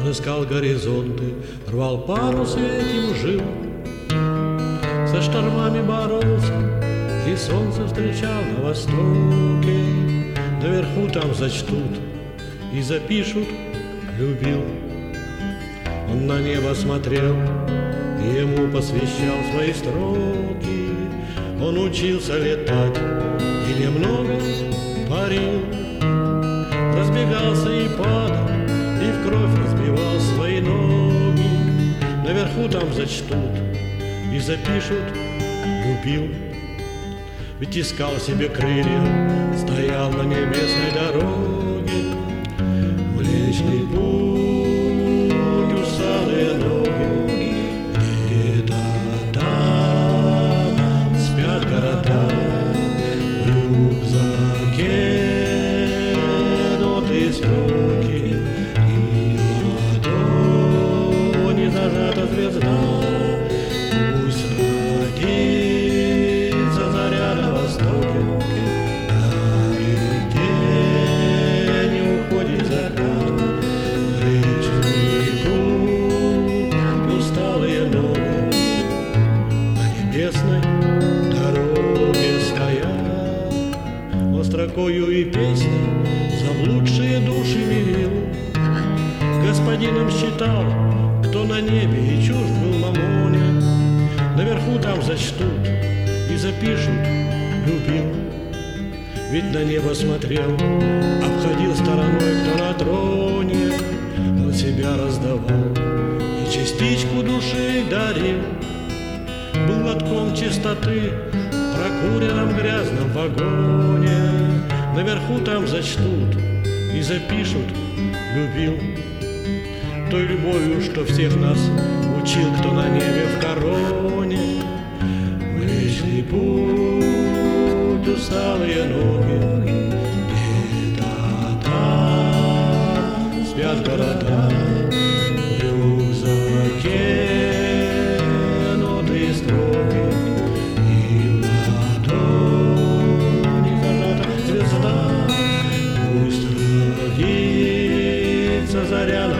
Он искал горизонты, рвал парус и этим жил. Со штормами боролся, и солнце встречал на востоке. Наверху там зачтут и запишут «любил». Он на небо смотрел и ему посвящал свои строки. Он учился летать и немного парил, разбегался и падал, и в кровь разбивал свои ноги. Наверху там зачтут и запишут «любил». Ведь искал себе крылья, стоял на небесной дороге. Млечный путь, усталые ноги, где-то там спят города. В рюкзаке ноты и строки, и в ладони зажата звезда. Пусть садится заря на востоке, дарит день, уходит закат. Млечный путь, усталые ноги на небесной дороге стоят. Он строкою и песней заблудшие души мирил. Господином считал, кто на небе и чужд был мамоне. Наверху там зачтут и запишут «любил». Ведь на небо смотрел, обходил стороной, кто на троне. Он себя раздавал и частичку души дарил. Был лотком чистоты в прокуренном грязном вагоне. Наверху там зачтут и запишут «любил». Той любовью, что всех нас учил, кто на небе в короне. Млечный путь, усталые ноги, где-то там спят города. В рюкзаке ноты и строки, и в ладони зажата звезда. Пусть родится заря